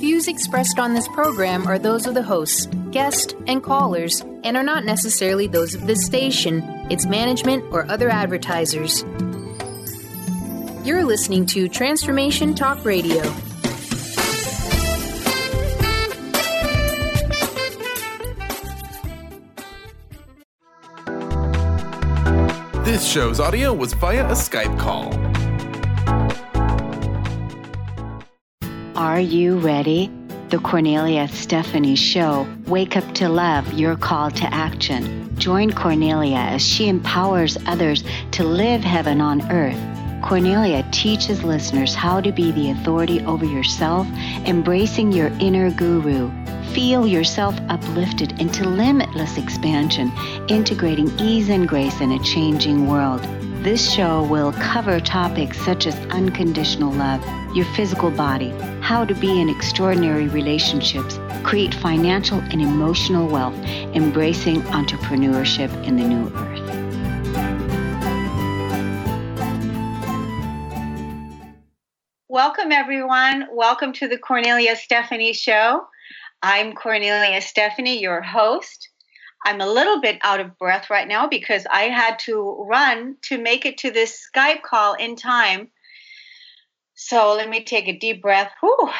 views expressed on this program are those of the hosts, guests, and callers, and are not necessarily those of this station, its management, or other advertisers. You're listening to Transformation Talk Radio. This show's audio was via a Skype call. Are you ready? The Cornelia Stephanie Show, Wake Up to Love, your call to action. Join Cornelia as she empowers others to live heaven on earth. Cornelia teaches listeners how to be the authority over yourself, embracing your inner guru. Feel yourself uplifted into limitless expansion, integrating ease and grace in a changing world. This show will cover topics such as unconditional love, your physical body, how to be in extraordinary relationships, create financial and emotional wealth, embracing entrepreneurship in the new earth. Welcome, everyone. Welcome to the Cornelia Stephanie Show. I'm Cornelia Stephanie, your host. I'm a little bit out of breath right now because I had to run to make it to this Skype call in time. So let me take a deep breath. Whew.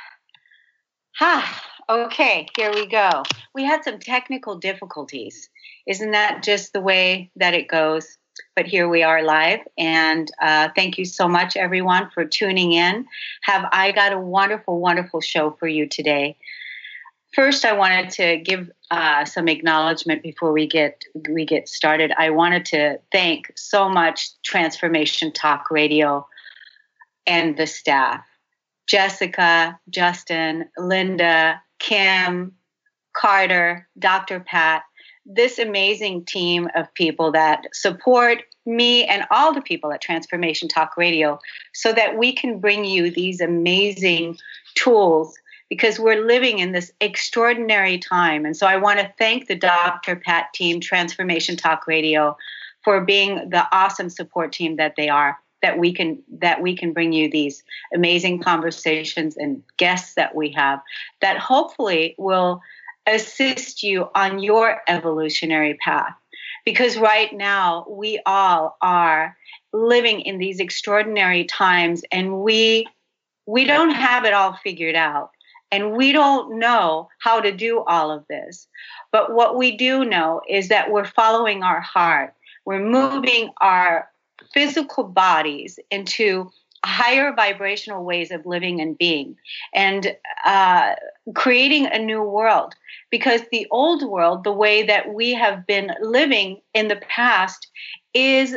Okay, here we go. We had some technical difficulties. Isn't that just the way that it goes? But here we are live, and thank you so much, everyone, for tuning in. Have I got a wonderful, wonderful show for you today. First, I wanted to give some acknowledgement before we get started. I wanted to thank so much Transformation Talk Radio and the staff. Jessica, Justin, Linda, Kim, Carter, Dr. Pat, this amazing team of people that support me and all the people at Transformation Talk Radio so that we can bring you these amazing tools, because we're living in this extraordinary time. And so I want to thank the Dr. Pat team, Transformation Talk Radio, for being the awesome support team that they are, that we can bring you these amazing conversations and guests that we have that hopefully will assist you on your evolutionary path. Because right now we all are living in these extraordinary times, and we don't have it all figured out. And we don't know how to do all of this. But what we do know is that we're following our heart. We're moving our physical bodies into higher vibrational ways of living and being, and creating a new world. Because the old world, the way that we have been living in the past, is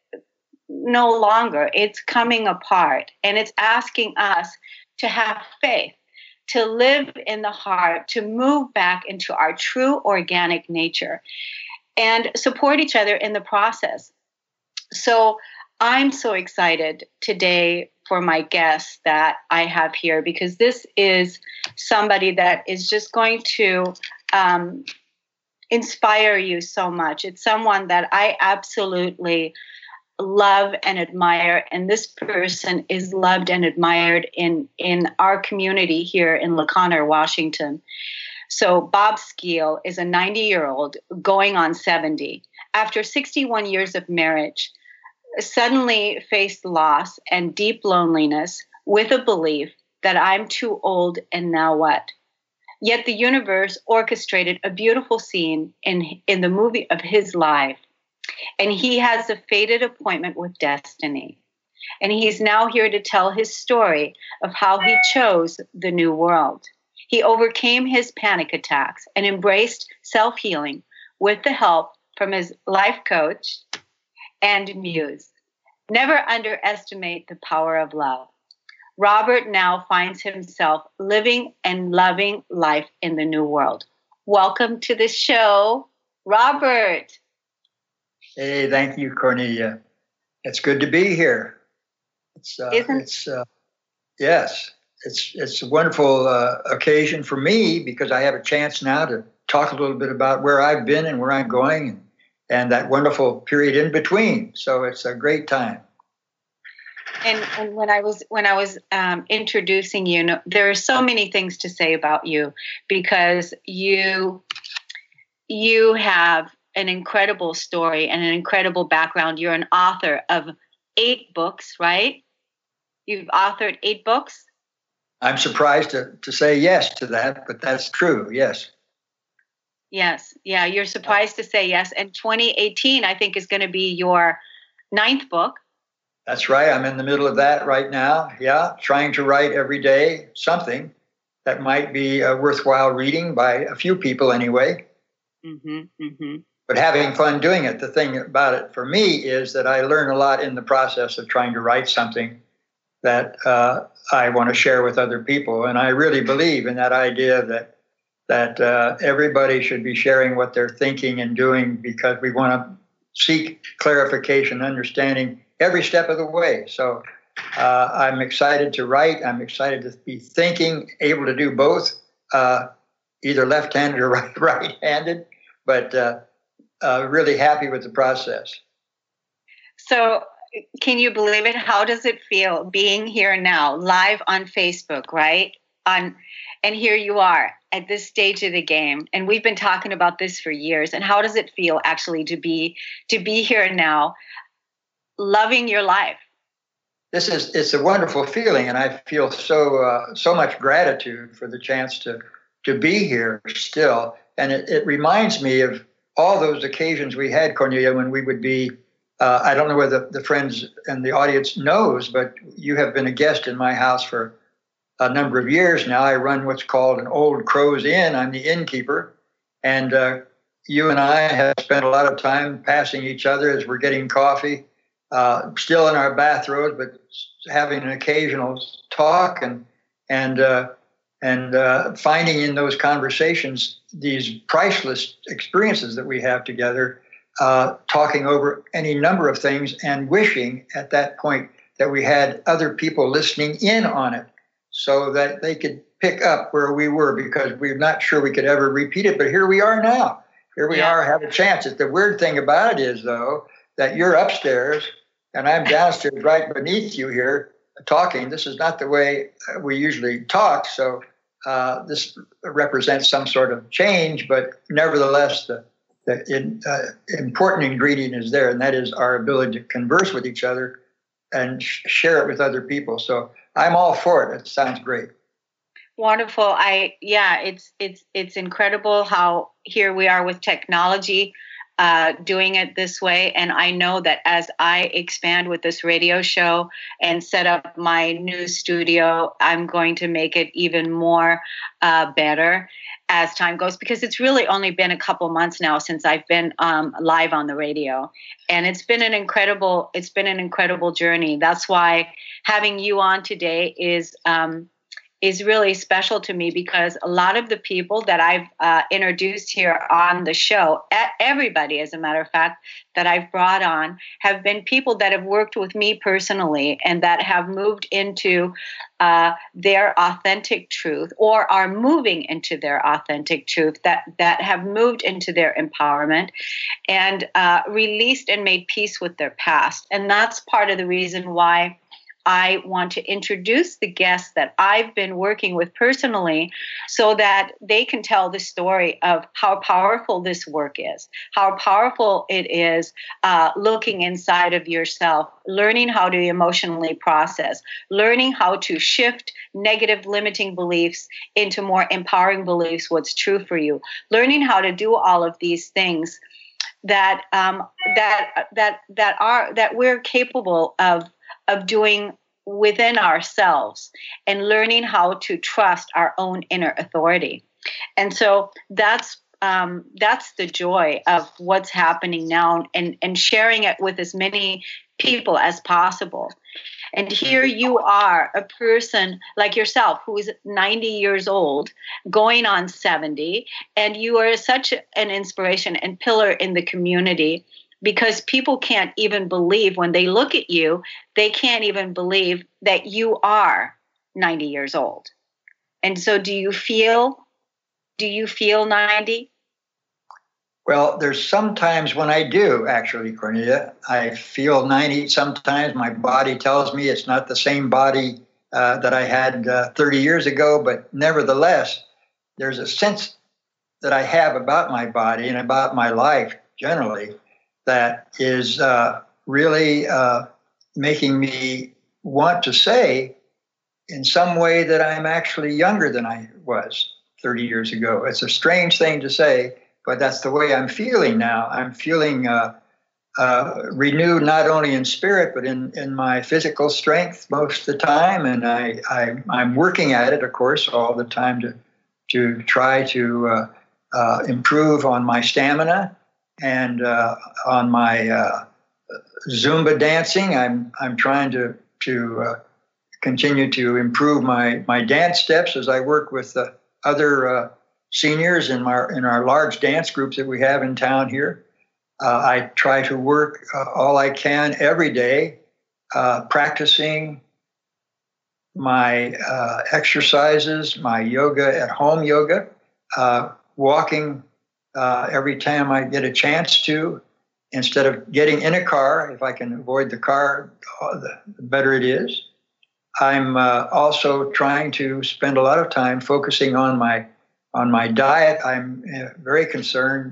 no longer. It's coming apart. And it's asking us to have faith, to live in the heart, to move back into our true organic nature, and support each other in the process. So I'm so excited today for my guest that I have here, because this is somebody that is just going to inspire you so much. It's someone that I absolutely love and admire, and this person is loved and admired in our community here in La Conner, Washington. So Bob Skeel is a 90-year-old going on 70. After 61 years of marriage, suddenly faced loss and deep loneliness with a belief that I'm too old and now what? Yet the universe orchestrated a beautiful scene in the movie of his life. And he has a fated appointment with destiny. And he's now here to tell his story of how he chose the new world. He overcame his panic attacks and embraced self-healing with the help from his life coach and muse. Never underestimate the power of love. Robert now finds himself living and loving life in the new world. Welcome to the show, Robert. Hey, thank you, Cornelia. It's good to be here. It's a wonderful occasion for me, because I have a chance now to talk a little bit about where I've been and where I'm going, and that wonderful period in between. So it's a great time. And when I was introducing you, there are so many things to say about you, because you have an incredible story and an incredible background. You're an author of 8 books, right? You've authored 8 books. I'm surprised to say yes to that, but that's true. Yes. Yes. Yeah. You're surprised to say yes. And 2018, I think, is going to be your 9th book. That's right. I'm in the middle of that right now. Yeah. Trying to write every day something that might be worthwhile reading by a few people anyway. Mm-hmm, mm-hmm. But having fun doing it. The thing about it for me is that I learn a lot in the process of trying to write something that I want to share with other people. And I really believe in that idea that everybody should be sharing what they're thinking and doing, because we want to seek clarification, understanding every step of the way. So I'm excited to write. I'm excited to be thinking, able to do both, either left-handed or right-handed, but really happy with the process. So can you believe it? How does it feel being here now, live on Facebook, right? And here you are at this stage of the game, and we've been talking about this for years. And how does it feel actually to be here now, loving your life? It's a wonderful feeling, and I feel so much gratitude for the chance to be here still. And it reminds me of all those occasions we had, Cornelia, when we would be. I don't know whether the friends and the audience knows, but you have been a guest in my house for a number of years now. I run what's called an Old Crow's Inn. I'm the innkeeper. And you and I have spent a lot of time passing each other as we're getting coffee, still in our bathrobes, but having an occasional talk and finding in those conversations these priceless experiences that we have together, talking over any number of things and wishing at that point that we had other people listening in on it so that they could pick up where we were, because we're not sure we could ever repeat it. But here we are now. Here we are, have a chance. The weird thing about it is, though, that you're upstairs and I'm downstairs right beneath you here talking. This is not the way we usually talk. So this represents some sort of change, but nevertheless, the important ingredient is there, and that is our ability to converse with each other and share it with other people. So I'm all for it. It sounds great. Wonderful. It's incredible how here we are with technology, doing it this way. And I know that as I expand with this radio show and set up my new studio, I'm going to make it even more better as time goes, because it's really only been a couple months now since I've been live on the radio, and it's been an incredible journey. That's why having you on today is really special to me, because a lot of the people that I've introduced here on the show, everybody, as a matter of fact, that I've brought on have been people that have worked with me personally and that have moved into their authentic truth, or are moving into their authentic truth, that have moved into their empowerment and released and made peace with their past. And that's part of the reason why I want to introduce the guests that I've been working with personally, so that they can tell the story of how powerful this work is, how powerful it is looking inside of yourself, learning how to emotionally process, learning how to shift negative limiting beliefs into more empowering beliefs, what's true for you, learning how to do all of these things that we're capable of doing within ourselves, and learning how to trust our own inner authority. And so that's the joy of what's happening now, and sharing it with as many people as possible. And here you are, a person like yourself who is 90 years old, going on 70, and you are such an inspiration and pillar in the community, because people can't even believe when they look at you, they can't even believe that you are 90 years old. And so do you feel 90? Well, there's sometimes when I do, actually, Cornelia, I feel 90. Sometimes my body tells me it's not the same body that I had 30 years ago, but nevertheless, there's a sense that I have about my body and about my life generally that is really making me want to say in some way that I'm actually younger than I was 30 years ago. It's a strange thing to say, but that's the way I'm feeling now. I'm feeling renewed not only in spirit, but in my physical strength most of the time. And I'm working at it, of course, all the time to try to improve on my stamina and on my Zumba dancing. I'm trying to continue to improve my dance steps as I work with other seniors in our large dance groups that we have in town here. I try to work all I can every day, practicing my exercises, my yoga at home yoga, walking every time I get a chance to, instead of getting in a car. If I can avoid the car, the better it is. I'm also trying to spend a lot of time focusing on my diet. I'm very concerned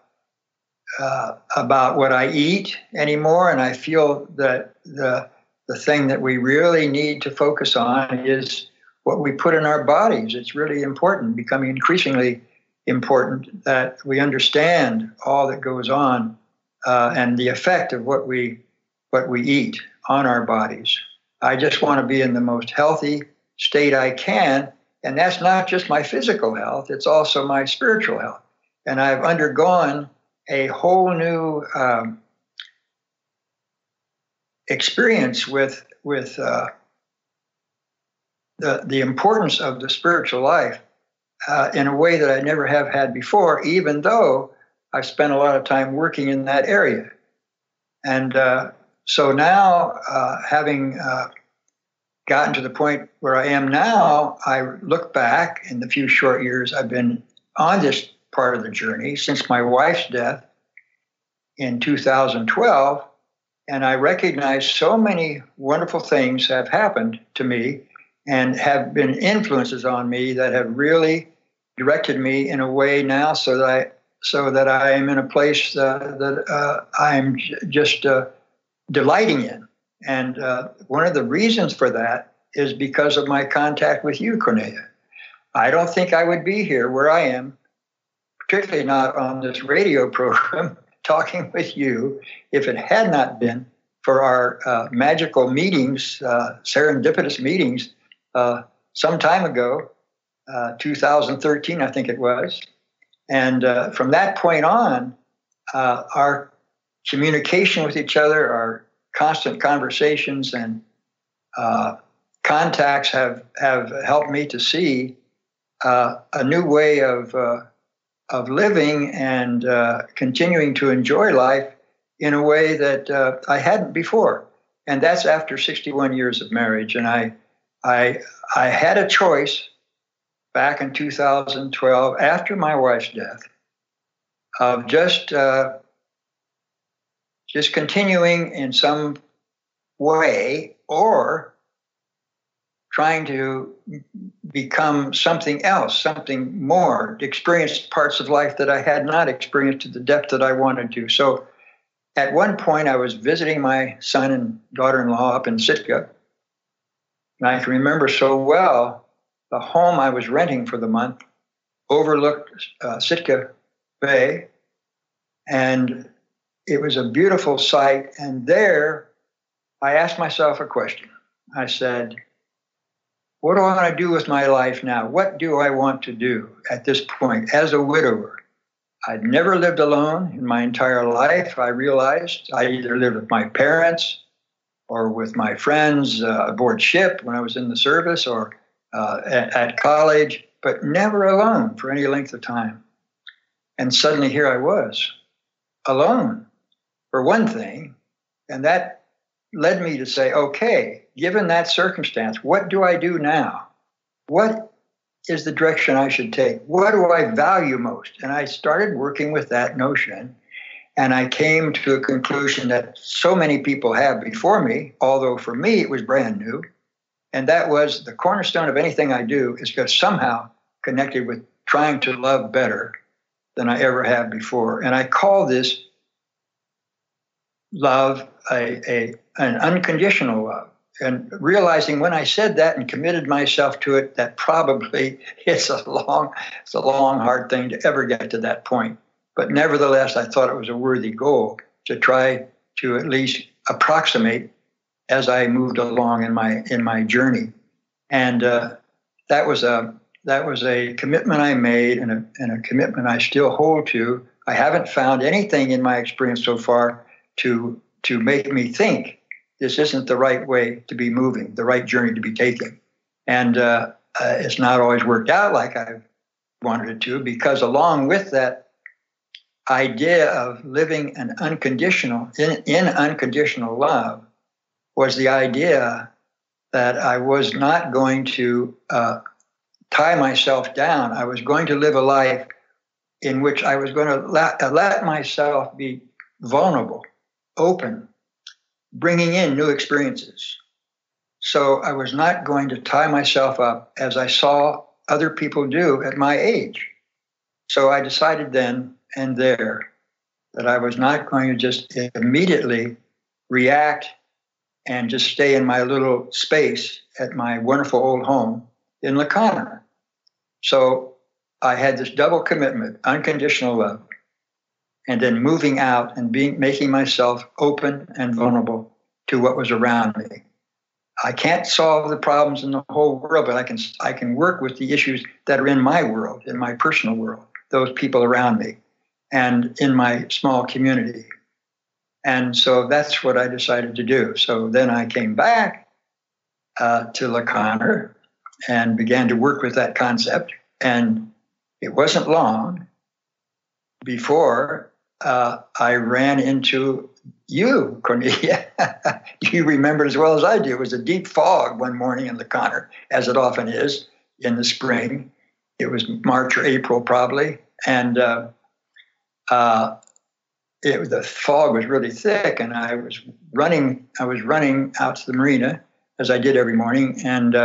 about what I eat anymore, and I feel that the thing that we really need to focus on is what we put in our bodies. It's really important, becoming increasingly important, that we understand all that goes on and the effect of what we eat on our bodies. I just want to be in the most healthy state I can, and that's not just my physical health, it's also my spiritual health. And I've undergone a whole new experience with the importance of the spiritual life in a way that I never have had before, even though I've spent a lot of time working in that area. And so now, having gotten to the point where I am now, I look back in the few short years I've been on this part of the journey since my wife's death in 2012, and I recognize so many wonderful things have happened to me and have been influences on me that have really directed me in a way now so that I am in a place that I'm just delighting in. And one of the reasons for that is because of my contact with you, Cornelia. I don't think I would be here where I am, particularly not on this radio program, talking with you, if it had not been for our magical meetings, serendipitous meetings, some time ago, 2013, I think it was. And from that point on, our communication with each other, our constant conversations and contacts have helped me to see a new way of living and continuing to enjoy life in a way that I hadn't before. And that's after 61 years of marriage. And I had a choice back in 2012, after my wife's death, of just continuing in some way or trying to become something else, something more, to experience parts of life that I had not experienced to the depth that I wanted to. So at one point, I was visiting my son and daughter-in-law up in Sitka. And I can remember so well the home I was renting for the month overlooked Sitka Bay. And it was a beautiful sight. And there, I asked myself a question. I said, what do I want to do with my life now? What do I want to do at this point as a widower? I'd never lived alone in my entire life. I realized I either lived with my parents or with my friends aboard ship when I was in the service or at college, but never alone for any length of time. And suddenly here I was, alone, for one thing. And that led me to say, okay, given that circumstance, what do I do now? What is the direction I should take? What do I value most? And I started working with that notion. And I came to a conclusion that so many people have before me, although for me it was brand new. And that was the cornerstone of anything I do is just somehow connected with trying to love better than I ever have before. And I call this love an unconditional love. And realizing when I said that and committed myself to it, that probably it's a long, hard thing to ever get to that point. But nevertheless, I thought it was a worthy goal to try to at least approximate as I moved along in my journey. And that was a commitment I made and a commitment I still hold to. I haven't found anything in my experience so far to make me think this isn't the right way to be moving, the right journey to be taking. And it's not always worked out like I wanted it to, because along with that idea of living an unconditional, in unconditional love, was the idea that I was not going to tie myself down. I was going to live a life in which I was going to let myself be vulnerable, open, bringing in new experiences. So I was not going to tie myself up as I saw other people do at my age. So I decided then and there that I was not going to just immediately react and just stay in my little space at my wonderful old home in La Conner. So I had this double commitment, unconditional love, and then moving out and making myself open and vulnerable to what was around me. I can't solve the problems in the whole world, but I can work with the issues that are in my world, in my personal world, those people around me, and in my small community. And so that's what I decided to do. So then I came back to La Conner and began to work with that concept. And it wasn't long before I ran into you, Cornelia. You remember as well as I do. It was a deep fog one morning in La Conner, as it often is in the spring. It was March or April probably. And the fog was really thick, and I was running out to the marina as I did every morning, and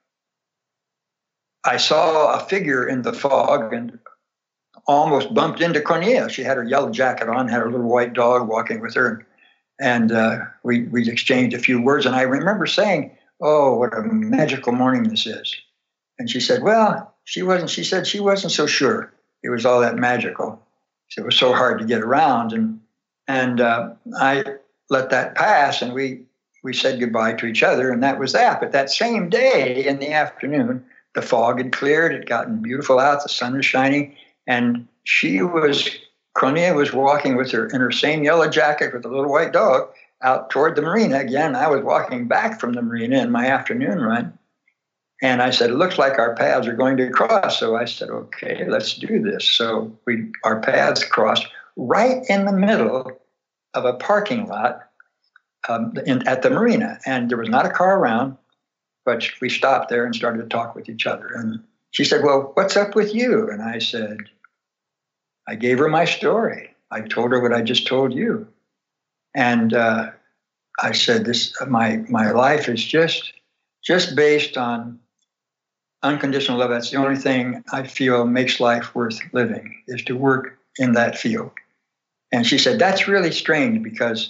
I saw a figure in the fog and almost bumped into Cornelia. She had her yellow jacket on, had her little white dog walking with her, and we exchanged a few words. And I remember saying, "Oh, what a magical morning this is." And she said, "Well, she said she wasn't so sure it was all that magical. It was so hard to get around." And I let that pass, and we said goodbye to each other, and that was that. But that same day in the afternoon, the fog had cleared. It had gotten beautiful out. The sun was shining. And Cornelia was walking with her in her same yellow jacket with a little white dog out toward the marina. Again, I was walking back from the marina in my afternoon run. And I said, "It looks like our paths are going to cross." So I said, "Okay, let's do this." So our paths crossed right in the middle of a parking lot at the marina. And there was not a car around, but we stopped there and started to talk with each other. And she said, "Well, what's up with you?" And I said, I gave her my story. I told her what I just told you. And I said, my life is just based on unconditional love. That's the only thing I feel makes life worth living, is to work in that field. And she said, "That's really strange, because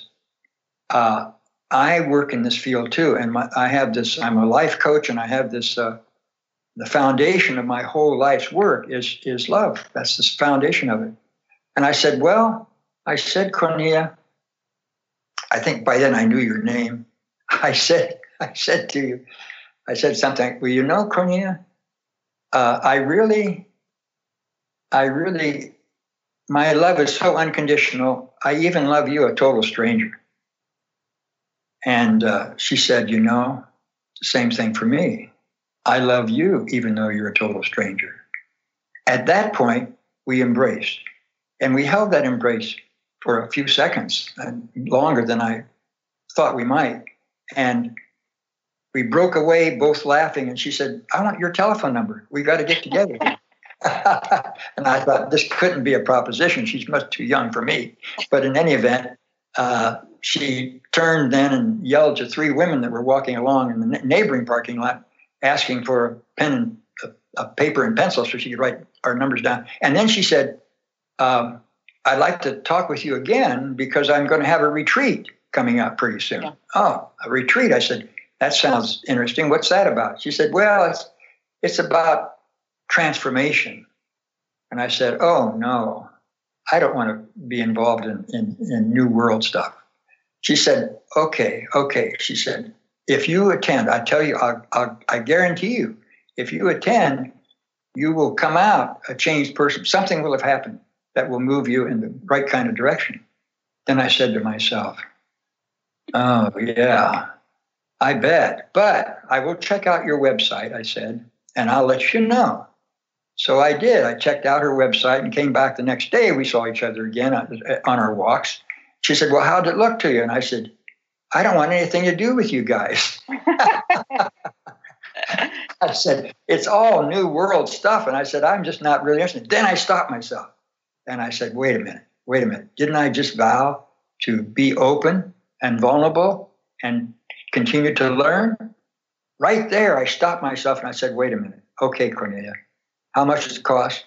I work in this field too. And I'm a life coach, and I have this, the foundation of my whole life's work is love. That's the foundation of it." And I said, "Cornelia," I think by then I knew your name. I said to you, I said something, "Well, you know, Cornelia, I really, my love is so unconditional. I even love you, a total stranger." And she said, "You know, the same thing for me. I love you, even though you're a total stranger." At that point, we embraced. And we held that embrace for a few seconds, longer than I thought we might. And we broke away, both laughing, and she said, "I want your telephone number. We got to get together." And I thought, this couldn't be a proposition. She's much too young for me. But in any event, she turned then and yelled to 3 women that were walking along in the neighboring parking lot, asking for a pen and a paper and pencil so she could write our numbers down. And then she said, "I'd like to talk with you again because I'm going to have a retreat coming up pretty soon." Yeah. "Oh, a retreat?" I said, "That sounds interesting. What's that about?" She said, "Well, it's about transformation." And I said, "Oh, no, I don't want to be involved in New World stuff." She said, Okay. She said, "If you attend, I tell you, I guarantee you, if you attend, you will come out a changed person. Something will have happened that will move you in the right kind of direction." Then I said to myself, "Oh, yeah, I bet. But I will check out your website," I said, "and I'll let you know." So I did. I checked out her website and came back the next day. We saw each other again on our walks. She said, "Well, how did it look to you?" And I said, "I don't want anything to do with you guys." I said, "It's all New World stuff." And I said, "I'm just not really interested." Then I stopped myself. And I said, wait a minute. Didn't I just vow to be open and vulnerable and continue to learn? Right there, I stopped myself and I said, wait a minute. Okay, Cornelia, how much does it cost?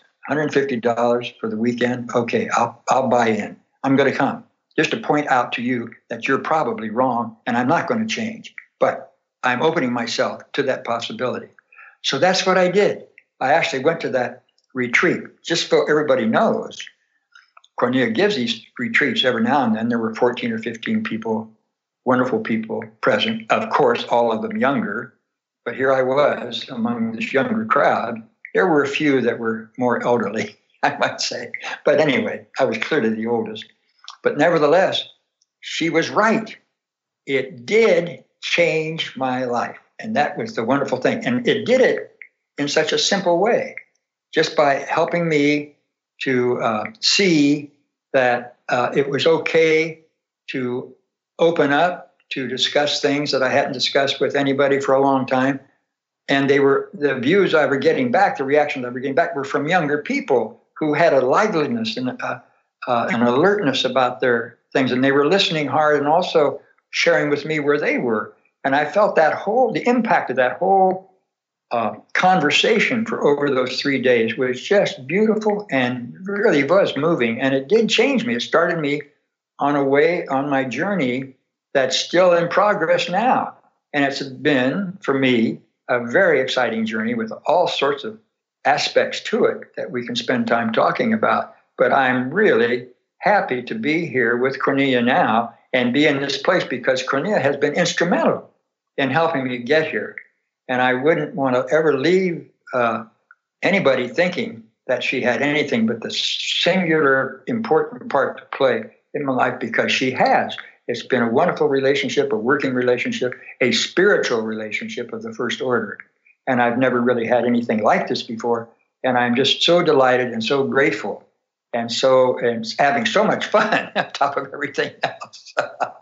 $150 for the weekend? Okay, I'll buy in. I'm going to come just to point out to you that you're probably wrong and I'm not going to change. But I'm opening myself to that possibility. So that's what I did. I actually went to that retreat. Just so everybody knows, Cornelia gives these retreats every now and then. There were 14 or 15 people, wonderful people present. Of course, all of them younger. But here I was among this younger crowd. There were a few that were more elderly, I might say. But anyway, I was clearly the oldest. But nevertheless, she was right. It did change my life. And that was the wonderful thing. And it did it in such a simple way, just by helping me to see that it was okay to open up, to discuss things that I hadn't discussed with anybody for a long time. And they were, the views I were getting back, the reactions I were getting back were from younger people who had a liveliness and an alertness about their things. And they were listening hard and also sharing with me where they were. And I felt the impact of that whole conversation for over those 3 days was just beautiful and really was moving. And it did change me. It started me on my journey that's still in progress now. And it's been, for me, a very exciting journey with all sorts of aspects to it that we can spend time talking about. But I'm really happy to be here with Cornelia now and be in this place because Cornelia has been instrumental in helping me get here. And I wouldn't want to ever leave anybody thinking that she had anything but the singular important part to play in my life, because she has. It's been a wonderful relationship, a working relationship, a spiritual relationship of the first order. And I've never really had anything like this before. And I'm just so delighted and so grateful and having so much fun on top of everything else.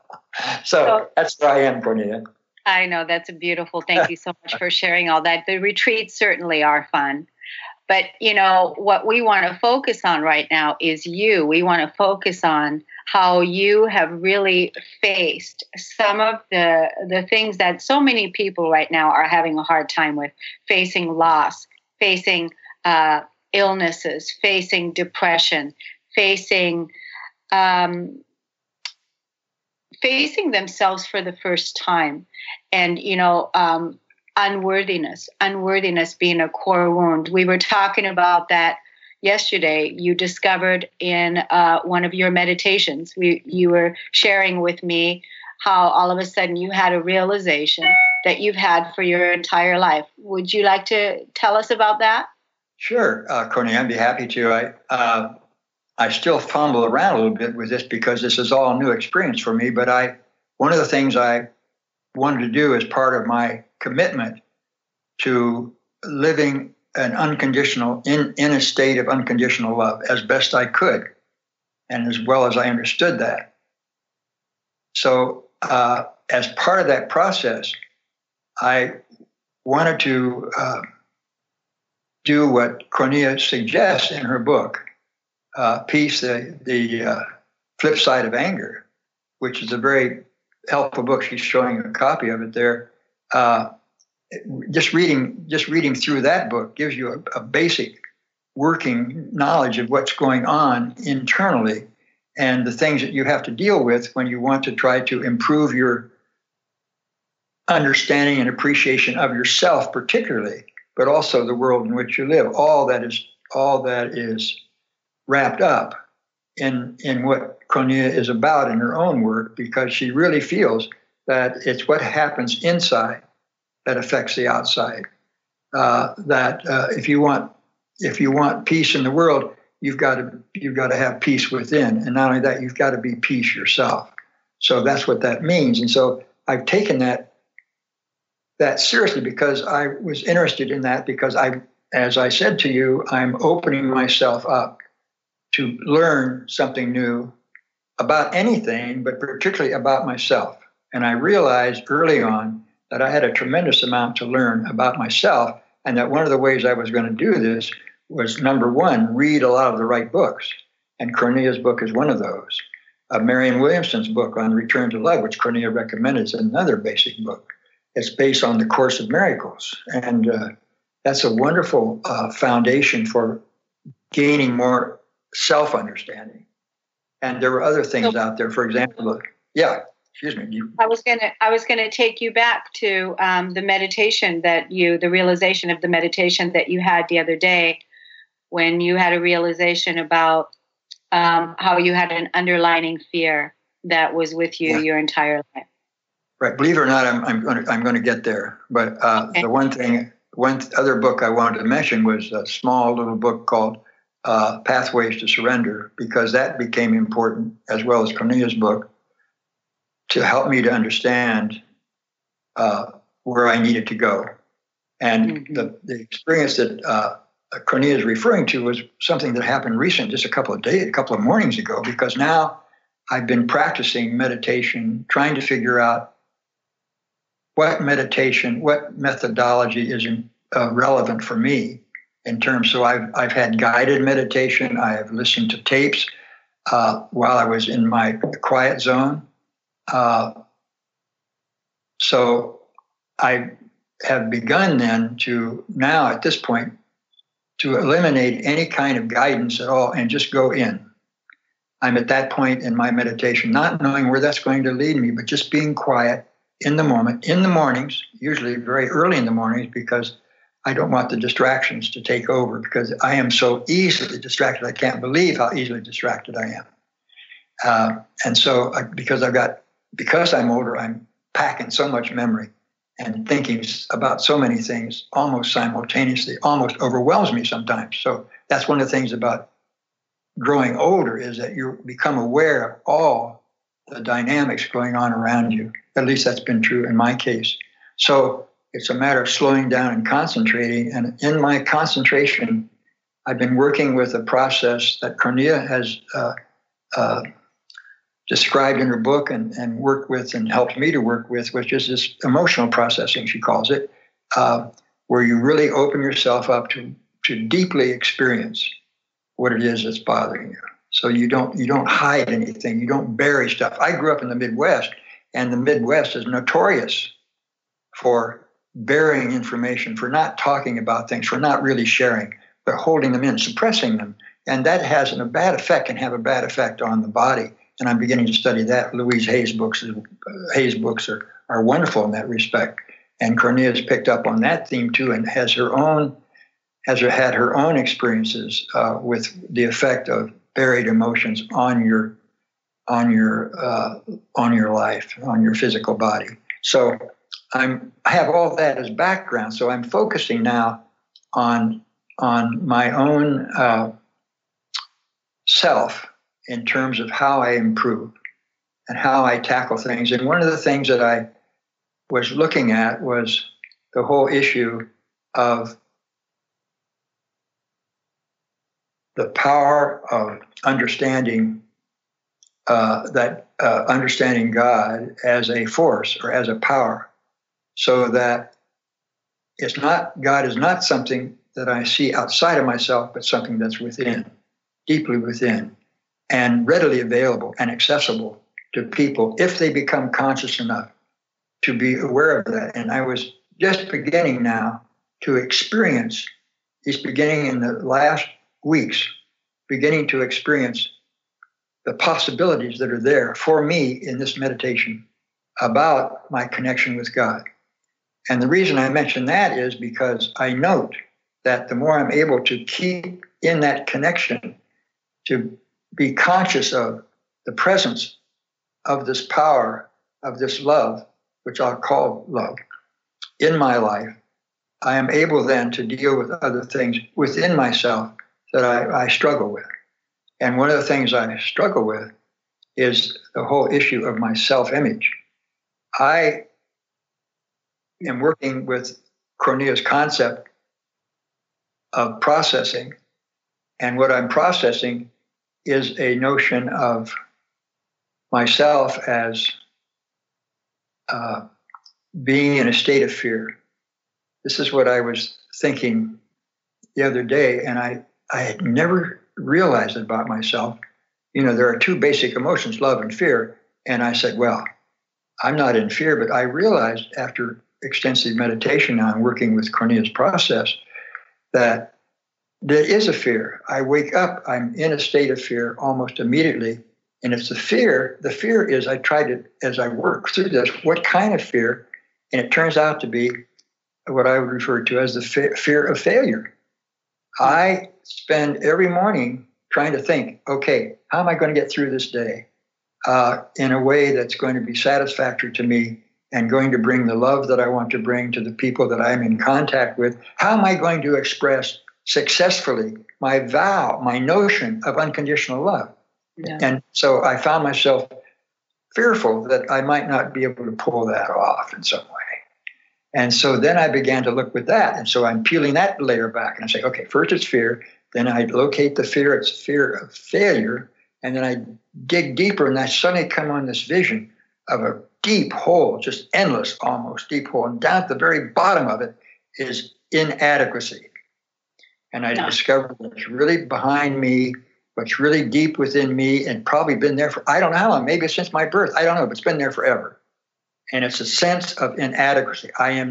So that's where I am, Cornelia. I know, that's beautiful. Thank you so much for sharing all that. The retreats certainly are fun. But, what we want to focus on right now is you. We want to focus on how you have really faced some of the things that so many people right now are having a hard time with, facing loss, facing illnesses, facing depression, facing themselves for the first time. And, unworthiness being a core wound. We were talking about that yesterday. You discovered in one of your meditations, you were sharing with me how all of a sudden you had a realization that you've had for your entire life. Would you like to tell us about that? Sure, Cornelia, I'd be happy to. I still fumble around a little bit with this because this is all a new experience for me. But one of the things I wanted to do as part of my commitment to living an unconditional, in a state of unconditional love as best I could, and as well as I understood that. So as part of that process, I wanted to do what Cornelia suggests in her book, Peace, the Flip Side of Anger, which is a very helpful book. She's showing a copy of it there. Just reading through that book gives you a basic working knowledge of what's going on internally and the things that you have to deal with when you want to try to improve your understanding and appreciation of yourself, particularly, but also the world in which you live. All that is wrapped up in what Cornelia is about in her own work, because she really feels that it's what happens inside that affects the outside. If you want peace in the world, you've got to have peace within, and not only that, you've got to be peace yourself. So that's what that means. And so I've taken that seriously because I was interested in that, because as I said to you, I'm opening myself up to learn something new about anything, but particularly about myself. And I realized early on that I had a tremendous amount to learn about myself, and that one of the ways I was going to do this was, number one, read a lot of the right books. And Cornelia's book is one of those. Marianne Williamson's book on Return to Love, which Cornelia recommended, is another basic book. It's based on the Course of Miracles. And that's a wonderful foundation for gaining more self-understanding. And there were other things out there. For example, excuse me. I was gonna take you back to the meditation the realization of the meditation that you had the other day, when you had a realization about how you had an underlying fear that was with you your entire life. Right. Believe it or not, I'm going to get there. But okay. The one other book I wanted to mention was a small little book called Pathways to Surrender, because that became important, as well as Cornelia's book, to help me to understand where I needed to go. And the experience that Cornelia is referring to was something that happened recently, just a couple of mornings ago, because now I've been practicing meditation, trying to figure out what methodology is relevant for me in terms. So I've had guided meditation. I have listened to tapes while I was in my quiet zone. So I have begun then to now at this point to eliminate any kind of guidance at all and just go in. I'm at that point in my meditation, not knowing where that's going to lead me, but just being quiet in the moment, in the mornings, usually very early in the mornings, because I don't want the distractions to take over, because I am so easily distracted. I can't believe how easily distracted I am. And so because I'm older, I'm packing so much memory, and thinking about so many things almost simultaneously almost overwhelms me sometimes. So that's one of the things about growing older, is that you become aware of all the dynamics going on around you. At least that's been true in my case. So it's a matter of slowing down and concentrating. And in my concentration, I've been working with a process that Cornelia has described in her book and worked with and helped me to work with, which is this emotional processing, she calls it, where you really open yourself up to deeply experience what it is that's bothering you. So you don't hide anything. You don't bury stuff. I grew up in the Midwest, and the Midwest is notorious for burying information, for not talking about things, for not really sharing, but holding them in, suppressing them. And that has can have a bad effect on the body. And I'm beginning to study that. Louise Hay's books are wonderful in that respect. And Cornelia's picked up on that theme too, and has had her own experiences with the effect of buried emotions on your life, on your physical body. So I have all that as background. So I'm focusing now on my own self in terms of how I improve and how I tackle things. And one of the things that I was looking at was the whole issue of the power of understanding understanding God as a force or as a power. so that God is not something that I see outside of myself, but something that's within, deeply within, and readily available and accessible to people if they become conscious enough to be aware of that. And I was just beginning now to experience, he's beginning in the last weeks, beginning to experience the possibilities that are there for me in this meditation about my connection with God. And the reason I mention that is because I note that the more I'm able to keep in that connection, to be conscious of the presence of this power, of this love, which I'll call love, in my life, I am able then to deal with other things within myself that I struggle with. And one of the things I struggle with is the whole issue of my self-image. I am working with Cornelius' concept of processing, and what I'm processing is a notion of myself as being in a state of fear. This is what I was thinking the other day, and I had never realized it about myself. You know, there are two basic emotions, love and fear. And I said, well, I'm not in fear, but I realized after extensive meditation on working with Cornelius' process that there is a fear. I wake up, I'm in a state of fear almost immediately. And it's the fear. The fear is, I try to, as I work through this, what kind of fear? And it turns out to be what I would refer to as the fear of failure. I spend every morning trying to think, okay, how am I going to get through this day in a way that's going to be satisfactory to me and going to bring the love that I want to bring to the people that I'm in contact with? How am I going to express successfully my vow, my notion of unconditional love? Yeah. And so I found myself fearful that I might not be able to pull that off in some way. And so then I began to look with that. And so I'm peeling that layer back and I say, okay, first it's fear. Then I locate the fear. It's fear of failure. And then I dig deeper and I suddenly come on this vision of a deep hole, just endless, almost deep hole. And down at the very bottom of it is inadequacy. And I discovered what's really behind me, what's really deep within me, and probably been there for, I don't know how long, maybe since my birth. I don't know, but it's been there forever. And it's a sense of inadequacy. I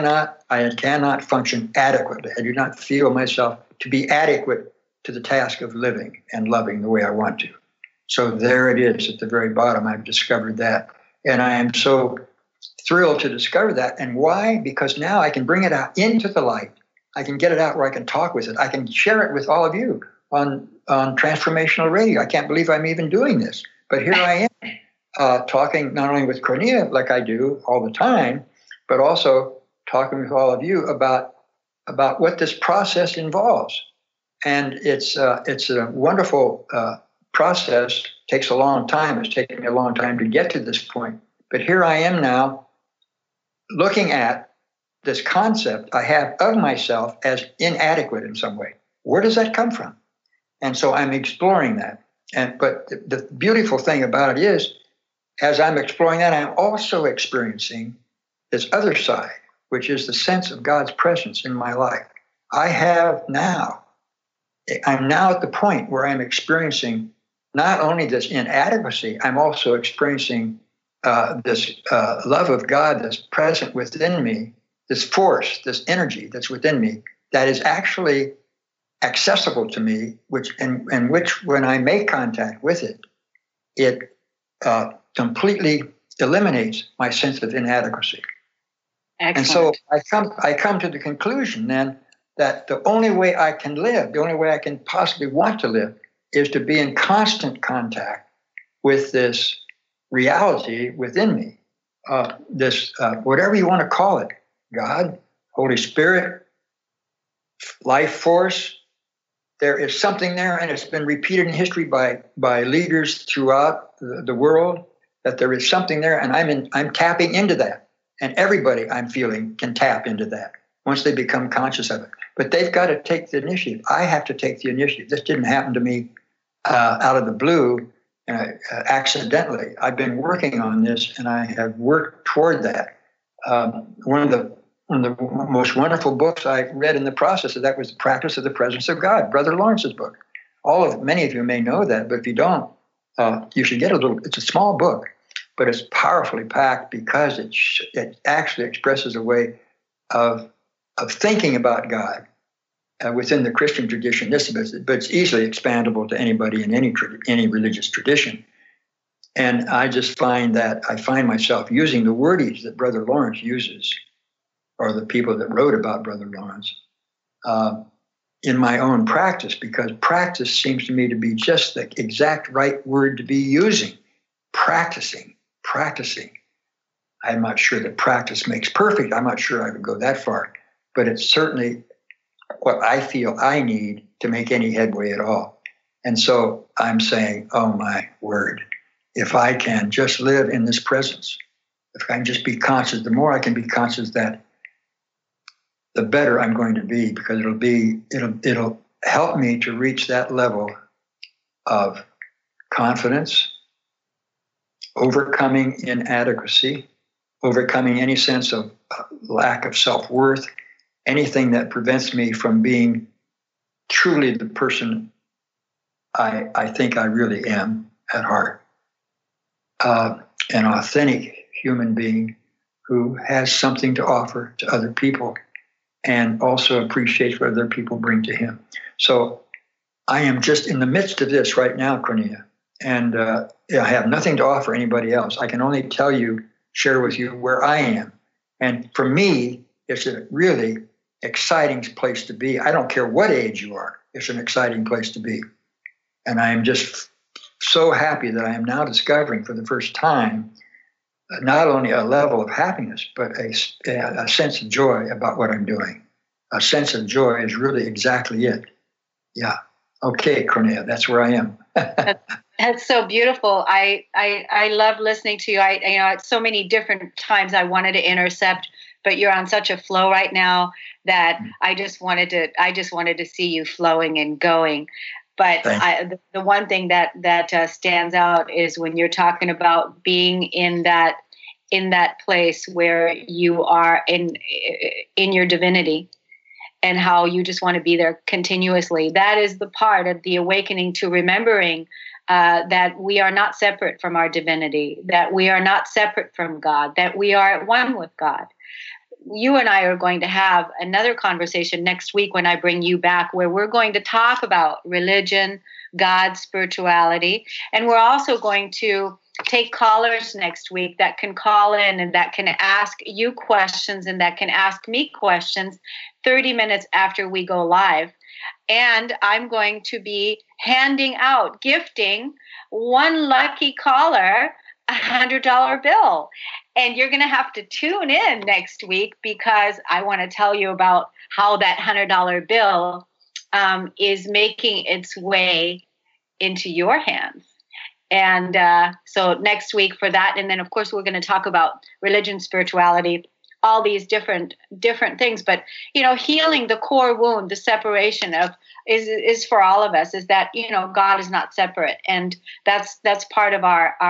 cannot function adequately. I do not feel myself to be adequate to the task of living and loving the way I want to. So there it is at the very bottom. I've discovered that. And I am so thrilled to discover that. And why? Because now I can bring it out into the light. I can get it out where I can talk with it. I can share it with all of you on Transformational Radio. I can't believe I'm even doing this. But here I am. Talking not only with Cornelia, like I do all the time, but also talking with all of you about what this process involves. And it's a wonderful process. It takes a long time. It's taken me a long time to get to this point. But here I am now looking at this concept I have of myself as inadequate in some way. Where does that come from? And so I'm exploring that. But the beautiful thing about it is, as I'm exploring that, I'm also experiencing this other side, which is the sense of God's presence in my life. I'm now at the point where I'm experiencing not only this inadequacy, I'm also experiencing this love of God that's present within me, this force, this energy that's within me that is actually accessible to me, which when I make contact with it, it completely eliminates my sense of inadequacy. Excellent. And so I come to the conclusion then that the only way I can live, the only way I can possibly want to live, is to be in constant contact with this reality within me, this whatever you want to call it, God, Holy Spirit, life force. There is something there, and it's been repeated in history by leaders throughout the world, that there is something there, and I'm tapping into that. And everybody I'm feeling can tap into that once they become conscious of it. But they've got to take the initiative. I have to take the initiative. This didn't happen to me out of the blue accidentally. I've been working on this, and I have worked toward that One of the most wonderful books I read in the process of that was The Practice of the Presence of God, Brother Lawrence's book. Many of you may know that, but if you don't, you should get it's a small book, but it's powerfully packed because it actually expresses a way of thinking about God within the Christian tradition. But it's easily expandable to anybody in any religious tradition. And I just find myself using the wordage that Brother Lawrence uses, or the people that wrote about Brother Lawrence, in my own practice, because practice seems to me to be just the exact right word to be using. Practicing. I'm not sure that practice makes perfect. I'm not sure I would go that far, but it's certainly what I feel I need to make any headway at all. And so I'm saying, oh my word, if I can just live in this presence, if I can just be conscious, the more I can be conscious that, the better I'm going to be, because it'll help me to reach that level of confidence, overcoming inadequacy, overcoming any sense of lack of self-worth, anything that prevents me from being truly the person I think I really am at heart. An authentic human being who has something to offer to other people and also appreciates what other people bring to him. So I am just in the midst of this right now, Cornelia, and I have nothing to offer anybody else. I can only share with you where I am. And for me, it's a really exciting place to be. I don't care what age you are. It's an exciting place to be. And I am just so happy that I am now discovering for the first time not only a level of happiness, but a sense of joy about what I'm doing. A sense of joy is really exactly it. Yeah. Okay, Cornelia, that's where I am. That's so beautiful. I love listening to you. At so many different times I wanted to intercept, but you're on such a flow right now that I just wanted to see you flowing and going. But the one thing that stands out is when you're talking about being in that place where you are in your divinity, and how you just want to be there continuously. That is the part of the awakening to remembering that we are not separate from our divinity, that we are not separate from God, that we are at one with God. You and I are going to have another conversation next week when I bring you back, where we're going to talk about religion, God, spirituality, and we're also going to take callers next week that can call in and that can ask you questions and that can ask me questions 30 minutes after we go live. And I'm going to be gifting one lucky caller $100 bill. And you're going to have to tune in next week, because I want to tell you about how that $100 bill is making its way into your hands. And so next week for that. And then, of course, we're going to talk about religion, spirituality, all these different things. But, healing the core wound, the separation is for all of us, is that, God is not separate. And that's part of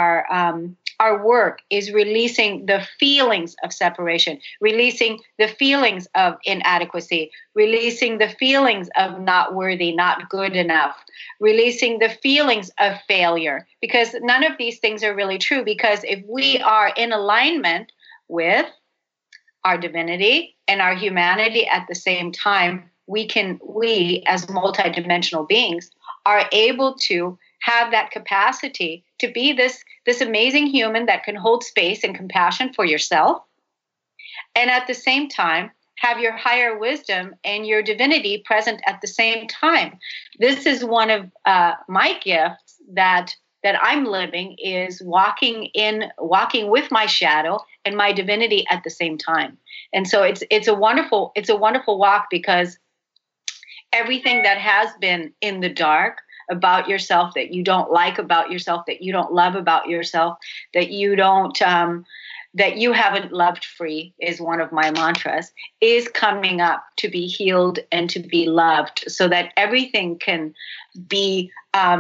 our work, is releasing the feelings of separation, releasing the feelings of inadequacy, releasing the feelings of not worthy, not good enough, releasing the feelings of failure, because none of these things are really true. Because if we are in alignment with our divinity and our humanity at the same time, we as multidimensional beings are able to have that capacity to be this amazing human that can hold space and compassion for yourself, and at the same time have your higher wisdom and your divinity present at the same time. This is one of my gifts that I'm living, is walking with my shadow and my divinity at the same time. And so it's a wonderful walk, because everything that has been in the dark about yourself, that you don't like about yourself, that you don't love about yourself, that you don't that you haven't loved free, is one of my mantras, is coming up to be healed and to be loved, so that everything can be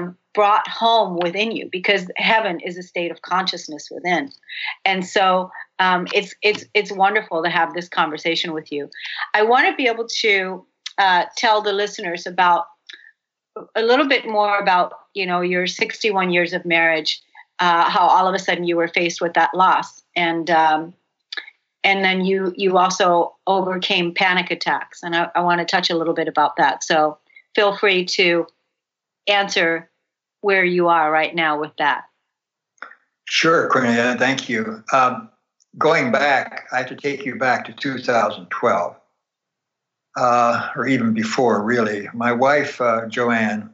brought home within you, because heaven is a state of consciousness within. And so It's wonderful to have this conversation with you. I want to be able to tell the listeners about a little bit more about, your 61 years of marriage, how all of a sudden you were faced with that loss. And then you also overcame panic attacks. And I want to touch a little bit about that. So feel free to answer where you are right now with that. Sure, Cornelia, thank you. Going back, I have to take you back to 2012, or even before, really. My wife, Joanne,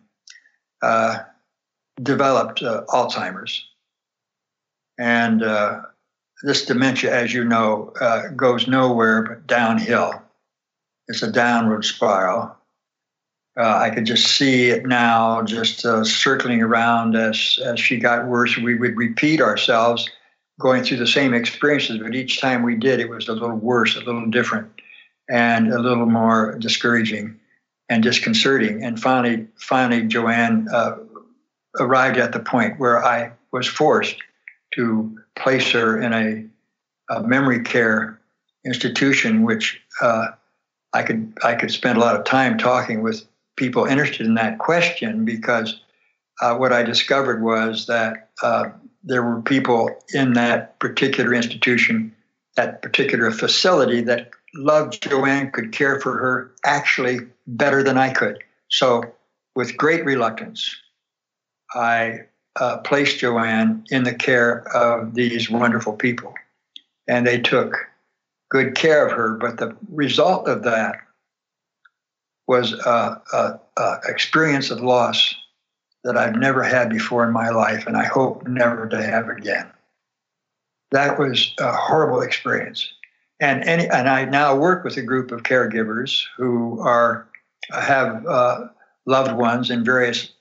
developed Alzheimer's. And this dementia, as you know, goes nowhere but downhill. It's a downward spiral. I could just see it now, just circling around as she got worse. We would repeat ourselves going through the same experiences, but each time we did, it was a little worse, a little different, and a little more discouraging and disconcerting. And finally, Joanne arrived at the point where I was forced to place her in a memory care institution, which I could spend a lot of time talking with people interested in that question, because what I discovered was that there were people in that particular institution, that particular facility, that loved Joanne, could care for her actually better than I could. So with great reluctance, I placed Joanne in the care of these wonderful people. And they took good care of her. But the result of that was an experience of loss that I've never had before in my life, and I hope never to have again. That was a horrible experience. And I now work with a group of caregivers who have loved ones in various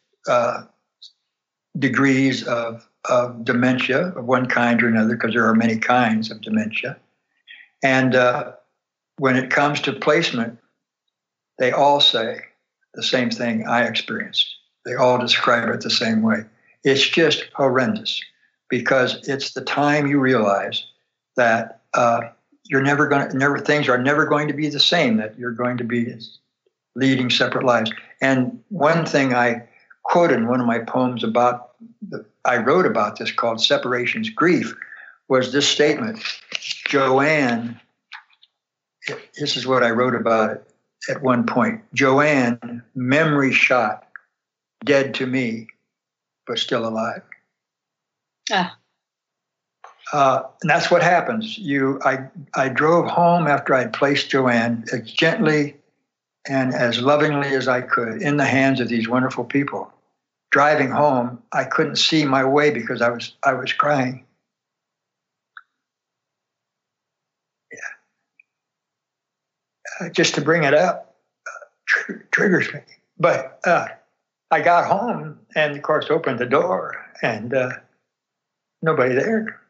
degrees of dementia of one kind or another, because there are many kinds of dementia. And when it comes to placement, they all say the same thing I experienced. They all describe it the same way. It's just horrendous, because it's the time you realize that things are never going to be the same, that you're going to be leading separate lives. And one thing I quoted in one of my poems I wrote about this, called Separation's Grief, was this statement. Joanne, this is what I wrote about it at one point. Joanne, memory shot, dead to me, but still alive. And that's what happens. I drove home after I'd placed Joanne as gently and as lovingly as I could in the hands of these wonderful people. Driving home, I couldn't see my way because I was crying. Yeah. Just to bring it up triggers me. But I got home and, of course, opened the door, and nobody there.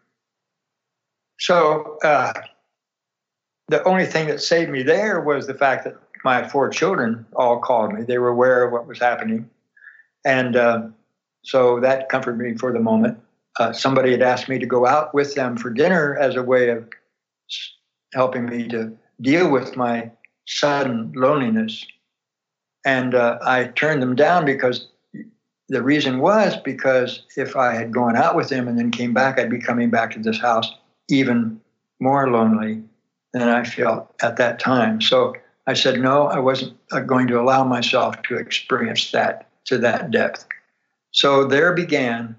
So the only thing that saved me there was the fact that my 4 children all called me. They were aware of what was happening. And so that comforted me for the moment. Somebody had asked me to go out with them for dinner as a way of helping me to deal with my sudden loneliness. And I turned them down, because the reason was because if I had gone out with them and then came back, I'd be coming back to this house even more lonely than I felt at that time. So I said, no, I wasn't going to allow myself to experience that to that depth. So there began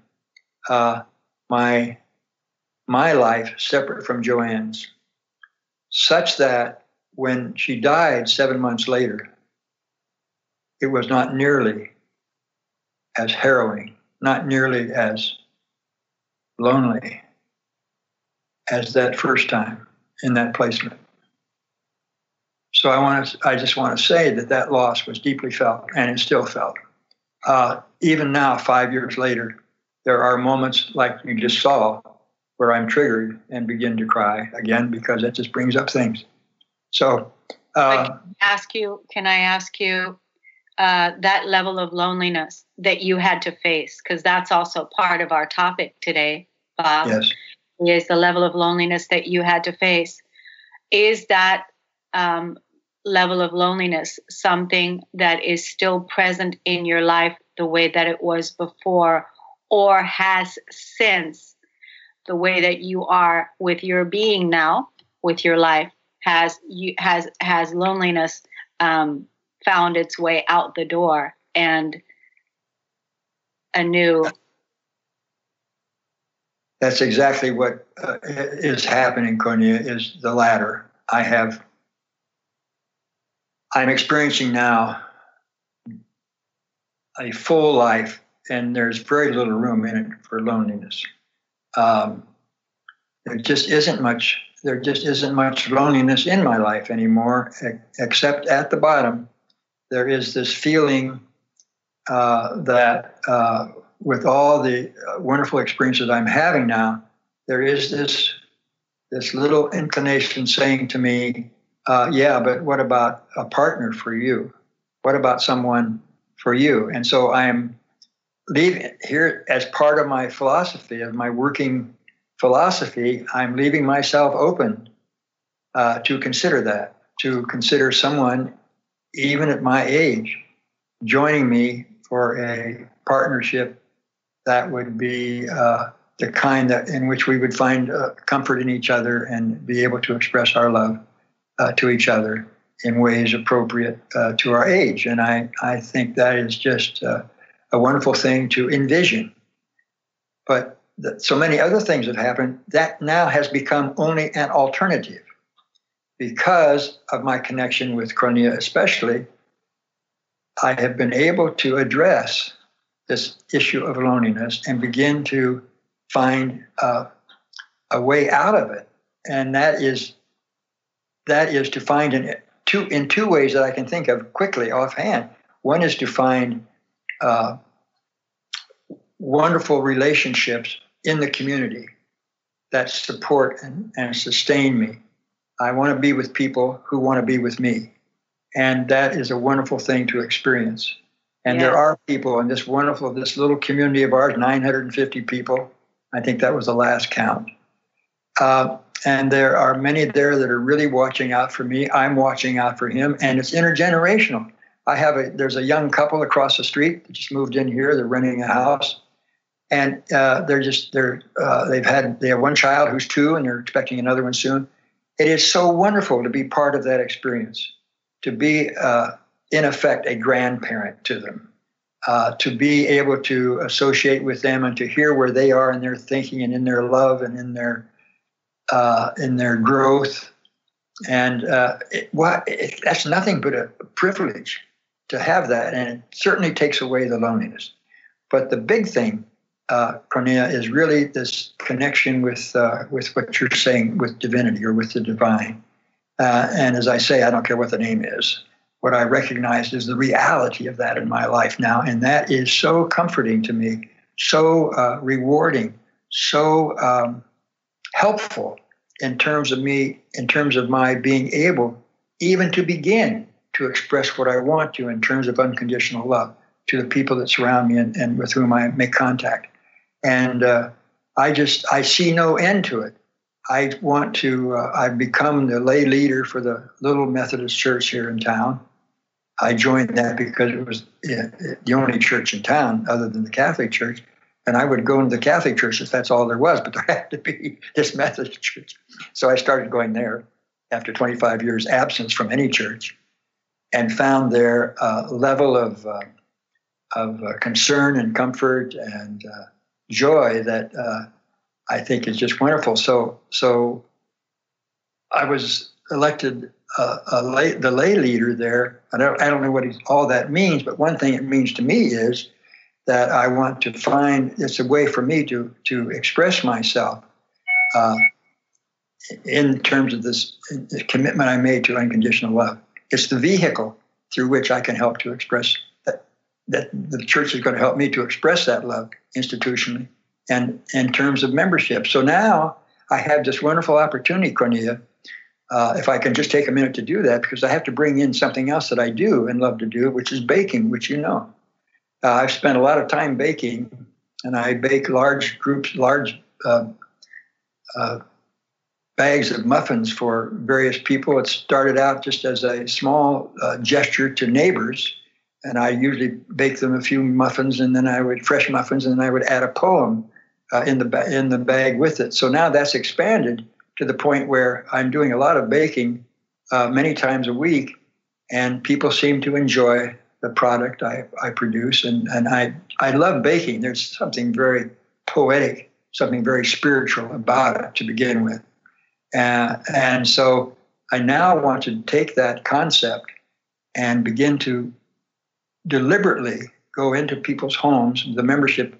my life separate from Joanne's, such that when she died 7 months later, it was not nearly as harrowing, not nearly as lonely as that first time in that placement. So I just want to say that loss was deeply felt, and it's still felt. Even now, 5 years later, there are moments like you just saw where I'm triggered and begin to cry again, because it just brings up things. So can I ask you that level of loneliness that you had to face, because that's also part of our topic today, Bob. Yes. Is the level of loneliness that you had to face. Is that level of loneliness something that is still present in your life the way that it was before, or has since the way that you are with your being now, with your life, has loneliness found its way out the door and anew? That's exactly what is happening, Cornelia, is the latter. I'm experiencing now a full life, and there's very little room in it for loneliness. There just isn't much loneliness in my life anymore, except at the bottom, there is this feeling that with all the wonderful experiences I'm having now, there is this little inclination saying to me, yeah, but what about a partner for you? What about someone for you? And so I am leaving here as part of my philosophy, of my working philosophy. I'm leaving myself open to consider that, to consider someone, even at my age, joining me for a partnership that would be the kind that in which we would find comfort in each other and be able to express our love to each other in ways appropriate to our age. And I think that is just a wonderful thing to envision. But so many other things have happened that now has become only an alternative because of my connection with Cornelia especially. I have been able to address this issue of loneliness and begin to find a way out of it. And that is to find in two ways that I can think of quickly offhand. One is to find wonderful relationships in the community that support and sustain me. I want to be with people who want to be with me. And that is a wonderful thing to experience. And there are people in this little community of ours, 950 people. I think that was the last count. And there are many there that are really watching out for me. I'm watching out for him, and it's intergenerational. There's a young couple across the street that just moved in here. They're renting a house, and they have one child who's 2, and they're expecting another one soon. It is so wonderful to be part of that experience, to be in effect a grandparent to them, to be able to associate with them and to hear where they are in their thinking and in their love and in their growth. And that's nothing but a privilege to have that. And it certainly takes away the loneliness. But the big thing, Cornelia, is really this connection with what you're saying, with divinity or with the divine. And as I say, I don't care what the name is. What I recognize is the reality of that in my life now. And that is so comforting to me, so rewarding, so helpful in terms of my being able even to begin to express what I want to in terms of unconditional love to the people that surround me and with whom I make contact. And I see no end to it. I've become the lay leader for the little Methodist church here in town. I joined that because it was the only church in town other than the Catholic Church. And I would go into the Catholic Church if that's all there was, but there had to be this Methodist church. So I started going there after 25 years absence from any church, and found there a level of concern and comfort and joy that I think is just wonderful. So I was elected the lay leader there. I don't know what all that means, but one thing it means to me is that I want to find it's a way for me to express myself in terms of this commitment I made to unconditional love. It's the vehicle through which I can help to express that the church is going to help me to express that love institutionally and in terms of membership. So now I have this wonderful opportunity, Cornelia, if I can just take a minute to do that, because I have to bring in something else that I do and love to do, which is baking, which you know. I've spent a lot of time baking, and I bake large groups, large bags of muffins for various people. It started out just as a small gesture to neighbors, and I usually bake them a few muffins, and then fresh muffins, and then I would add a poem in the bag with it. So now that's expanded to the point where I'm doing a lot of baking many times a week, and people seem to enjoy the product I produce, and I love baking. There's something very poetic, something very spiritual about it to begin with. And so I now want to take that concept and begin to deliberately go into people's homes, the members of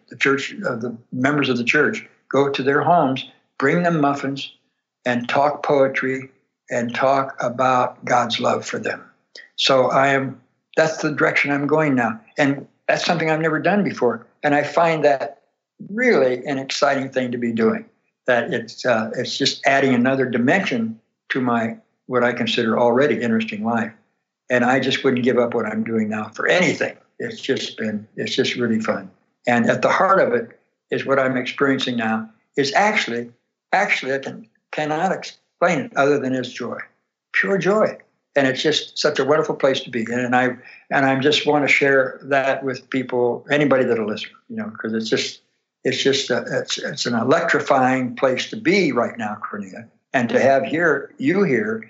the church, go to their homes, bring them muffins, and talk poetry and talk about God's love for them. So that's the direction I'm going now. And that's something I've never done before. And I find that really an exciting thing to be doing. That it's just adding another dimension to my what I consider already interesting life, and I just wouldn't give up what I'm doing now for anything. It's just really fun, and at the heart of it is what I'm experiencing now is actually I cannot explain it other than it's joy, pure joy, and it's just such a wonderful place to be, and I just want to share that with people, anybody that'll listen, because it's an electrifying place to be right now, Cornelia, and to have you here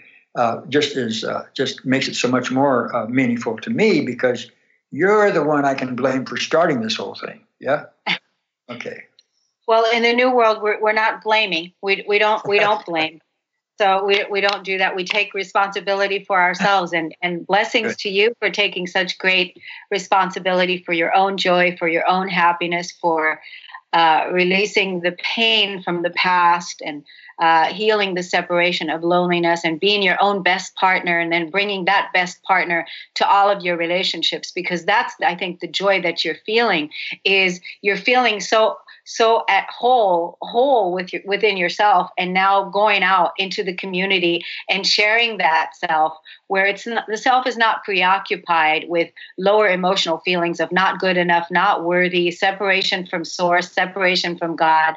just makes it so much more meaningful to me, because you're the one I can blame for starting this whole thing. Yeah. Okay. Well, in the new world, we're not blaming. We don't blame. So we don't do that. We take responsibility for ourselves, and blessings to you for taking such great responsibility for your own joy, for your own happiness, for releasing the pain from the past, and healing the separation of loneliness, and being your own best partner, and then bringing that best partner to all of your relationships, because that's, I think, the joy that you're feeling is you're feeling so at whole within yourself, and now going out into the community and sharing that self, where the self is not preoccupied with lower emotional feelings of not good enough, not worthy, separation from source, separation from God,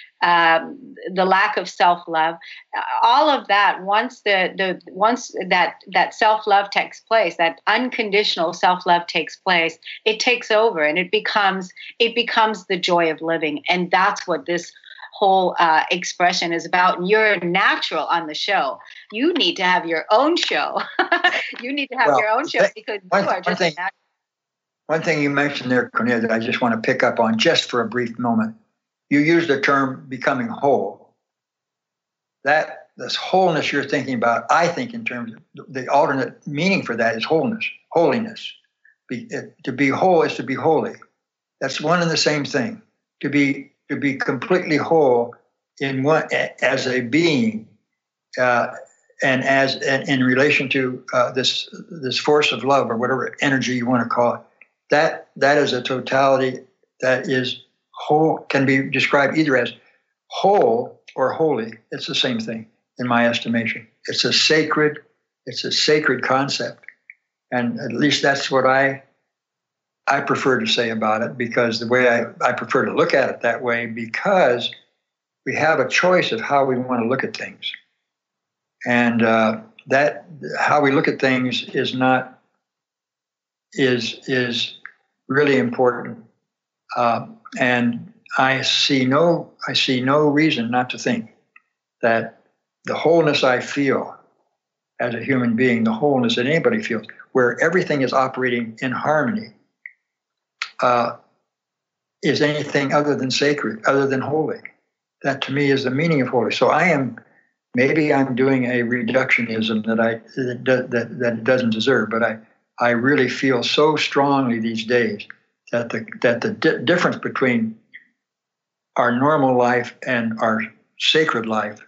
the lack of self-love, all of that. Once that self-love takes place, that unconditional self-love takes place, it takes over, and it becomes the joy of living. And that's what this whole expression is about. And you're natural on the show. You need to have your own show. You need to have your own show, because you are just natural. One thing you mentioned there, Cornelia, that I just want to pick up on just for a brief moment. You used the term becoming whole. This wholeness you're thinking about, I think in terms of the alternate meaning for that is wholeness, holiness. To be whole is to be holy. That's one and the same thing. To be completely whole in one as a being, and in relation to this force of love, or whatever energy you want to call it. That is a totality that is whole, can be described either as whole or holy. It's the same thing in my estimation. It's a sacred concept, and at least that's what I prefer to say about it, because the way I prefer to look at it that way, because we have a choice of how we want to look at things, and that how we look at things is really important. And I see no reason not to think that the wholeness I feel as a human being, the wholeness that anybody feels, where everything is operating in harmony, is anything other than sacred, other than holy. That to me is the meaning of holy. So maybe I'm doing a reductionism that it doesn't deserve, but I really feel so strongly these days that the difference between our normal life and our sacred life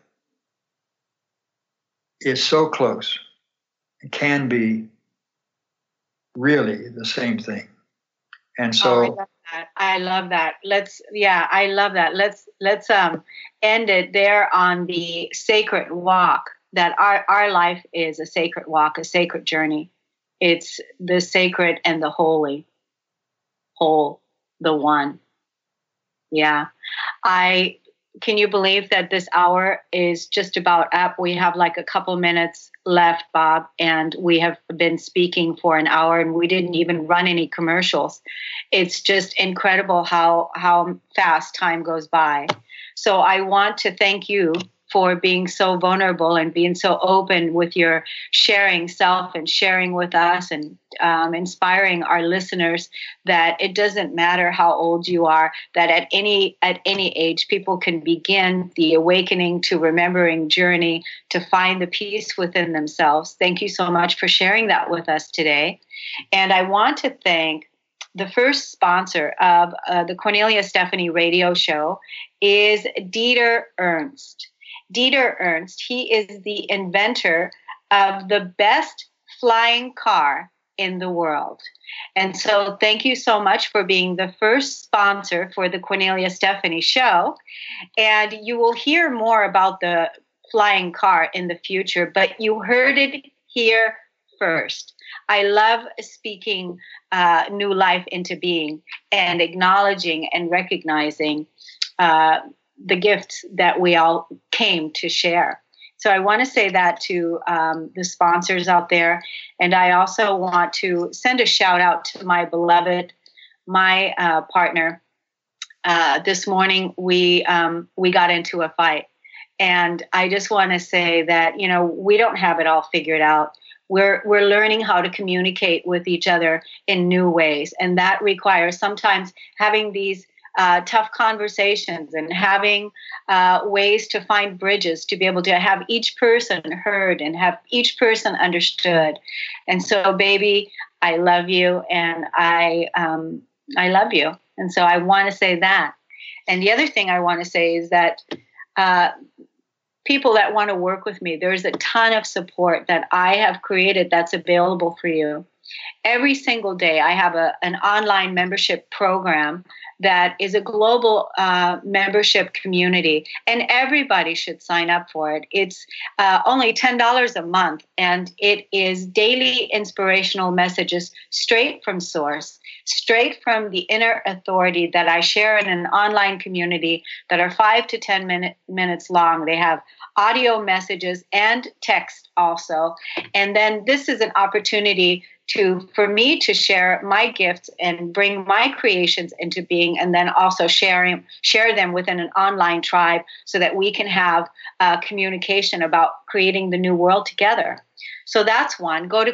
is so close. It can be really the same thing. And so I love that. I love that. Let's end it there on the sacred walk, that our life is a sacred walk, a sacred journey. It's the sacred and the holy, whole, the one. Yeah. I can you believe that this hour is just about up? We have like a couple minutes left, Bob, and we have been speaking for an hour and we didn't even run any commercials. It's just incredible how fast time goes by. So I want to thank you for being so vulnerable and being so open with your sharing self and sharing with us and inspiring our listeners that it doesn't matter how old you are, that at any age people can begin the awakening to remembering journey to find the peace within themselves. Thank you so much for sharing that with us today. And I want to thank the first sponsor of the Cornelia Stephanie radio show is Dieter Ernst. Dieter Ernst, he is the inventor of the best flying car in the world. And so thank you so much for being the first sponsor for the Cornelia Stephanie show. And you will hear more about the flying car in the future, but you heard it here first. I love speaking new life into being and acknowledging and recognizing the gifts that we all came to share. So I want to say that to the sponsors out there. And I also want to send a shout out to my beloved, my partner. This morning, we got into a fight. And I just want to say that, you know, we don't have it all figured out. We're learning how to communicate with each other in new ways. And that requires sometimes having these tough conversations and having ways to find bridges to be able to have each person heard and have each person understood. And so, baby, I love you, and I love you. And so I want to say that. And the other thing I want to say is that people that want to work with me, there's a ton of support that I have created that's available for you. Every single day, I have an online membership program that is a global membership community, and everybody should sign up for it. It's only $10 a month, and it is daily inspirational messages straight from source, straight from the inner authority that I share in an online community that are 5 to 10 minutes long. They have audio messages and text also. And then this is an opportunity for me to share my gifts and bring my creations into being, and then also share them within an online tribe so that we can have communication about creating the new world together. So that's one. Go to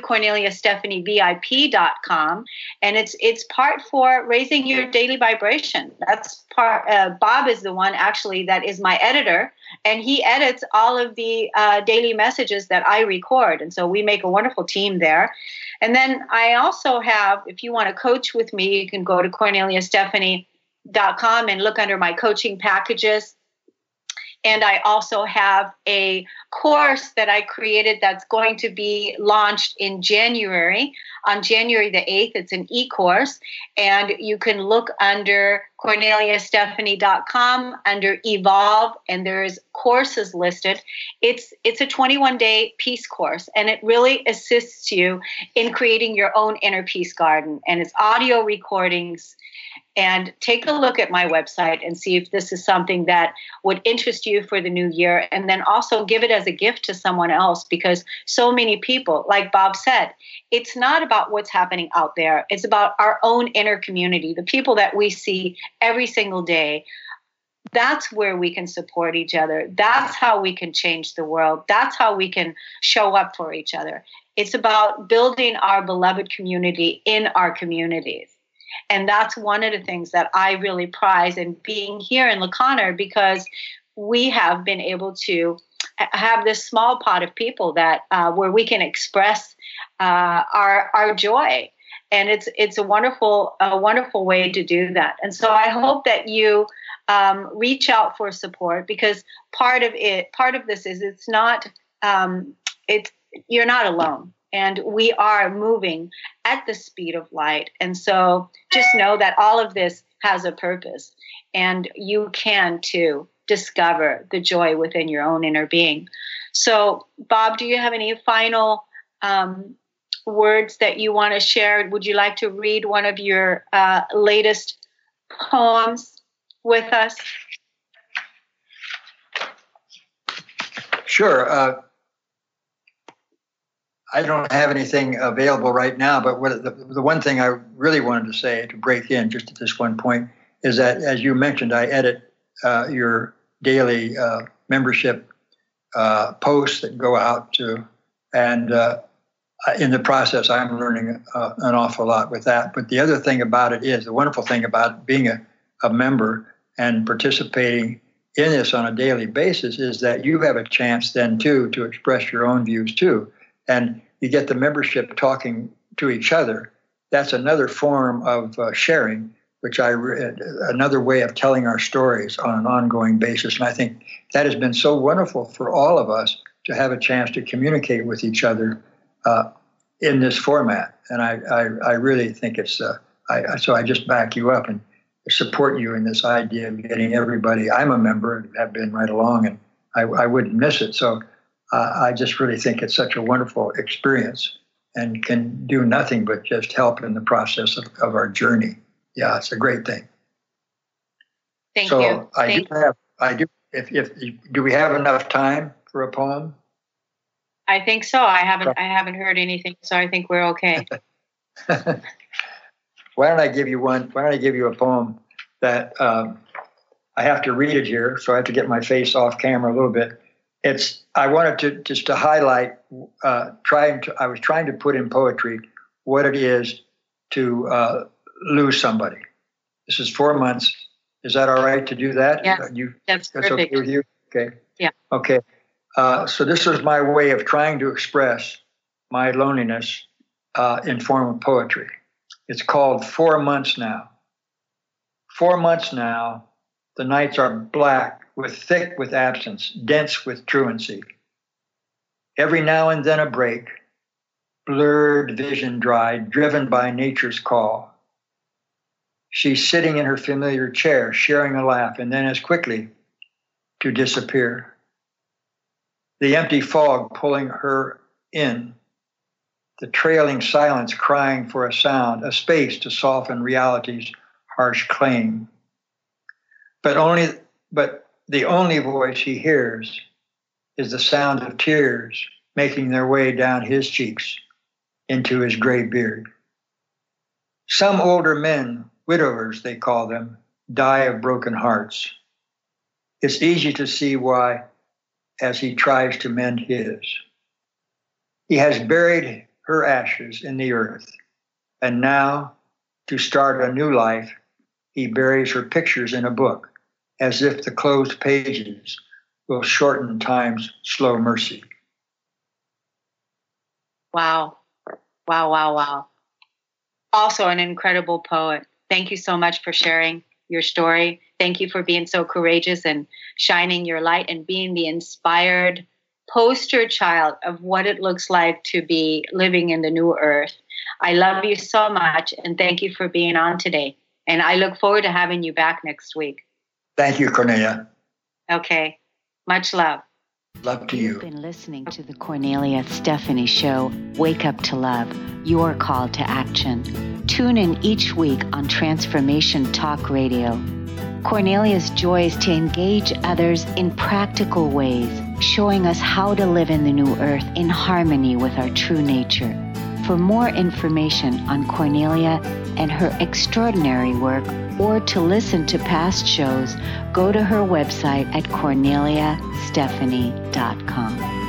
CorneliaStephanieVIP.com, and it's part for raising your daily vibration. That's part. Bob is the one actually that is my editor, and he edits all of the daily messages that I record, and so we make a wonderful team there. And then I also have, if you want to coach with me, you can go to CorneliaStephanie.com and look under my coaching packages. And I also have a course that I created that's going to be launched in January. On January the 8th, it's an e-course. And you can look under CorneliaStephanie.com under Evolve, and there's courses listed. It's a 21-day peace course, and it really assists you in creating your own inner peace garden. And it's audio recordings. And take a look at my website and see if this is something that would interest you for the new year. And then also give it as a gift to someone else, because so many people, like Bob said, it's not about what's happening out there. It's about our own inner community, the people that we see every single day. That's where we can support each other. That's how we can change the world. That's how we can show up for each other. It's about building our beloved community in our communities. And that's one of the things that I really prize in being here in La Conner, because we have been able to have this small pot of people that where we can express our joy. And it's a wonderful way to do that. And so I hope that you reach out for support, because part of this is you're not alone. And we are moving at the speed of light. And so just know that all of this has a purpose. And you can, too, discover the joy within your own inner being. So, Bob, do you have any final words that you want to share? Would you like to read one of your latest poems with us? Sure. I don't have anything available right now, but the one thing I really wanted to say to break in just at this one point is that, as you mentioned, I edit your daily membership posts that go out to, and in the process, I'm learning an awful lot with that. But the other thing about it is, the wonderful thing about being a member and participating in this on a daily basis is that you have a chance then too to express your own views too. And you get the membership talking to each other. That's another form of sharing, which another way of telling our stories on an ongoing basis. And I think that has been so wonderful for all of us to have a chance to communicate with each other in this format. And I really think it's, so I just back you up and support you in this idea of getting everybody. I'm a member, have been right along, and I wouldn't miss it. So I just really think it's such a wonderful experience and can do nothing but just help in the process of our journey. Yeah, it's a great thing. Thank you. Do we have enough time for a poem? I think so. I haven't heard anything, so I think we're okay. Why don't I give you one? Why don't I give you a poem that I have to read it here, so I have to get my face off camera a little bit. I wanted to highlight. I was trying to put in poetry what it is to lose somebody. This is 4 months. Is that all right to do that? Yeah, that's perfect. Okay with you? Okay. Yeah. Okay. So this is my way of trying to express my loneliness in form of poetry. It's called 4 months now. 4 months now, the nights are black, thick with absence, dense with truancy. Every now and then a break, blurred vision dried, driven by nature's call. She's sitting in her familiar chair, sharing a laugh, and then as quickly to disappear. The empty fog pulling her in, the trailing silence crying for a sound, a space to soften reality's harsh claim. But the only voice he hears is the sound of tears making their way down his cheeks into his gray beard. Some older men, widowers they call them, die of broken hearts. It's easy to see why as he tries to mend his. He has buried her ashes in the earth, and now, to start a new life, he buries her pictures in a book, as if the closed pages will shorten time's slow mercy. Wow. Wow, wow, wow. Also an incredible poet. Thank you so much for sharing your story. Thank you for being so courageous and shining your light and being the inspired poster child of what it looks like to be living in the new earth. I love you so much, and thank you for being on today. And I look forward to having you back next week. Thank you, Cornelia. Okay. Much love. Love to you. You've been listening to the Cornelia Stephanie Show, Wake Up to Love, your call to action. Tune in each week on Transformation Talk Radio. Cornelia's joy is to engage others in practical ways, showing us how to live in the new earth in harmony with our true nature. For more information on Cornelia and her extraordinary work, or to listen to past shows, go to her website at corneliastephanie.com.